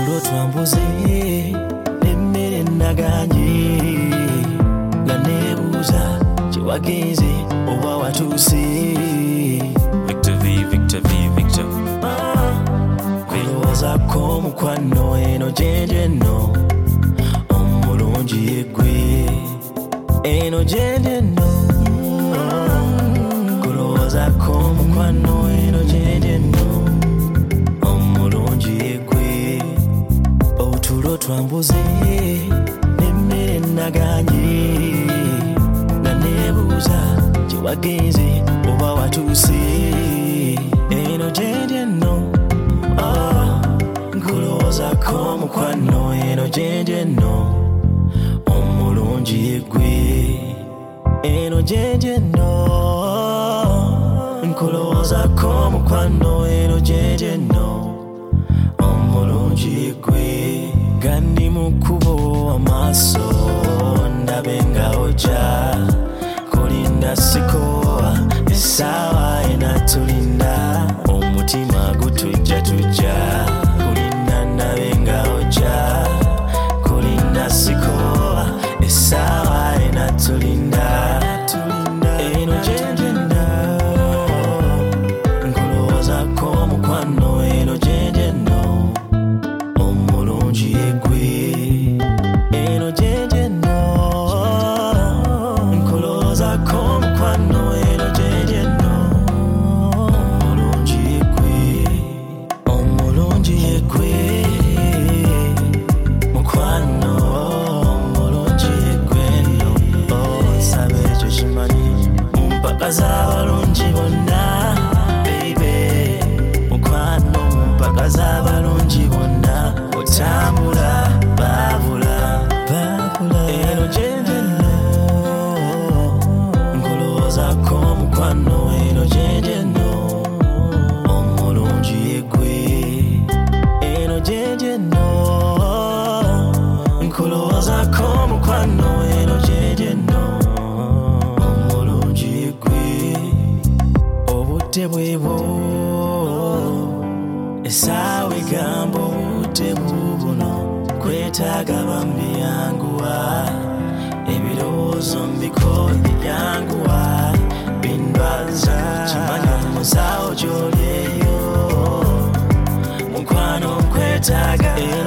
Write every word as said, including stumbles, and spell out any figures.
otulo twambuze nemmere naganye nga nebuuza gyewagenze oba watuuse. Victor V, Victor V, Victor Kulowoozaako mukwano eno gyenje nno omulungi yeggwe eno gyenje nno. Kulowoozaako mukwano eno gyenje nno omulungi yeggwe otulo twambuze nemmere naganye nga nebuuza gyewagenze oba watuuse. Eno gyenje nno nkulowoozaako mukwano eno gyenje nno omulungi yeggwe eno gyenje nno. Nkulowoozaako mukwano eno gyenje nno omulungi yeggwe. Gandi mu kkubo amaaso ndabe nga ojja kulinda sikowa essaawa ena tulinda omutima gutujja tujja kulinda ndabe nga ojja kulinda sikowa essaawa ena tulinda eno gyenje nno. Nkulowoozaako mukwano eno gyenje nno omulungi yeggwe eno gyenje nno. Nkulowoozaako mukwano eno gyenje nno omulungi yeggwe omulungi yeggwe mukwano omulungi yeggwe nno. Nsaba ekyo kimanyi mu mpaka z'abalungi bonna baby mukwano mu mpaka z'abalungi bonna otambula baabula baabula eno gyenje nno. Nkulowoozaako mukwano eno gyenje nno omulungi yeggwe eno gyenje nno. Nkulowoozaako mukwano eno gyenje nno omulungi yeggwe. Obudde bwebwo essaawa egamba obudde buubuno kwetaaga bambi yanguwa ebirowoozo mbiko byanguwa bindwaza kimanya musaawo gy'oli eyo mukwano nkwetaaga.